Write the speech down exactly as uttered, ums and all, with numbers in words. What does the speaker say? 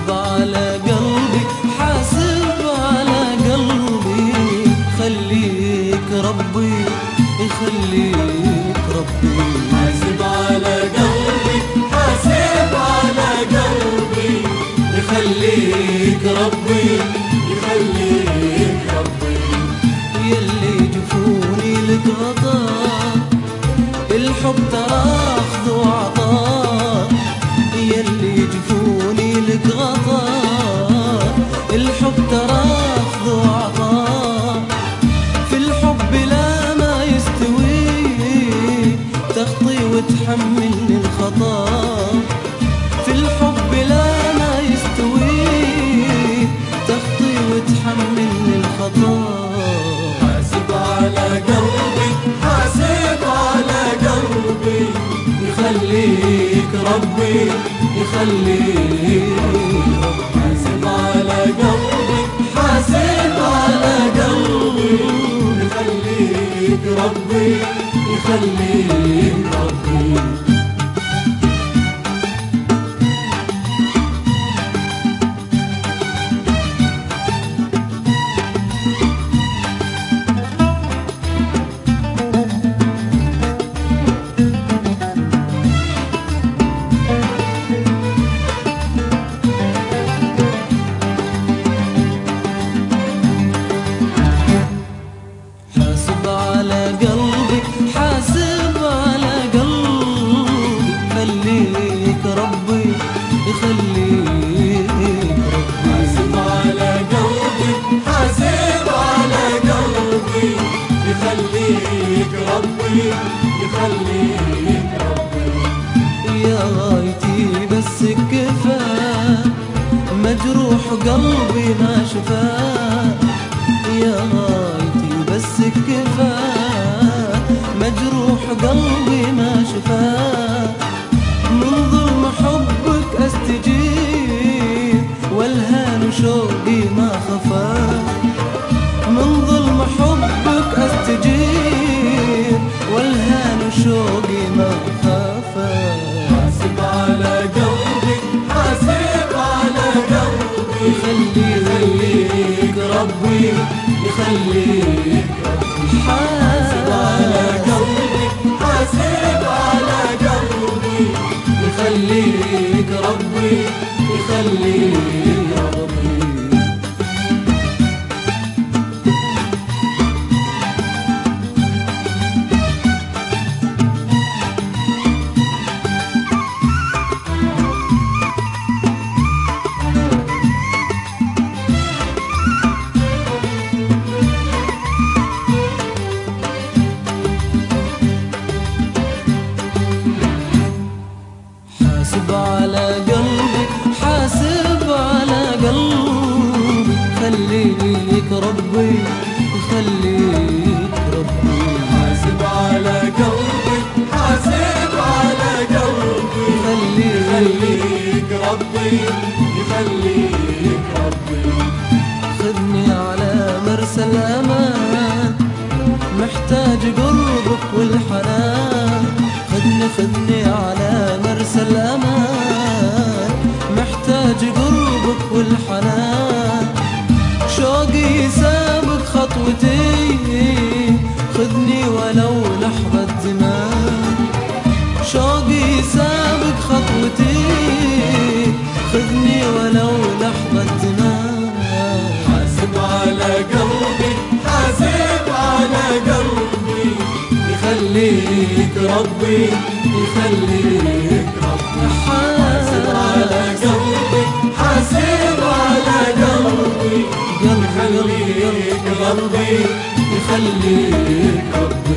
حاسب على قلبي، حاسب على قلبي، خليك ربي يخليك ربي. حاسب على قلبي، حاسب على قلبي، يخليك ربي يخليك ربي. يلي جفوني لك غطاء، الحب ترى اخذ وعطاء. يلي جفوني لك غطاء، الحب ترى اخذ وعطاء. في الحب لا ما يستوي، تخطي وتحملني الخطا. في الحب لا ما يستوي، تخطي وتحملني الخطا. حاسب على قلبي، حاسب على قلبي، يخليك ربي يخليك ربي. حاسب على قلبي، حاسب على قلبي، يخليك ربي يخليك ربي. حاسب على قلبي، حاسب على قلبي، خليك ربي يخليك ربي. حاسب على قلبي، حاسب على قلبي، يخليك ربي يخليك ربي. يا غايتي بس كفاك، مجروح قلبي ما شفاك. يا غايتي بس كفاك، مجروح قلبي ما شفاك. من ظلم حبك استجيب، والهان شوقي ما خفاك. من ظلم حبك استجيب، والهان شوقي ما خفاك. حاسب على قلبي، حاسب على قلبي، يخليك ربي يخليك ربي. حاسب على قلبي، حاسب على قلبي، يخليك ربي يخليك ربي. حاسب على قلبي، حاسب على قلبي، خليك ربي خليك ربي. حاسب على قلبي، حاسب على قلبي، يخليك ربي يخليك ربي. خذني على مرسى الأمان، محتاج قربك والحنان. خذني خذني على مرسى الأمان، محتاج قربك والحنان. شوقي سابق خطوتي، خذني ولو لحظة زمان. شوقي سابق خطوتي، خذني ولو لحظة زمان. حاسب على قلبي، حاسب على قلبي، يخليك ربي يخليك ربي. حاسب على قلبي، حاسب على قلبي، يخليك ربي يخليك ربي.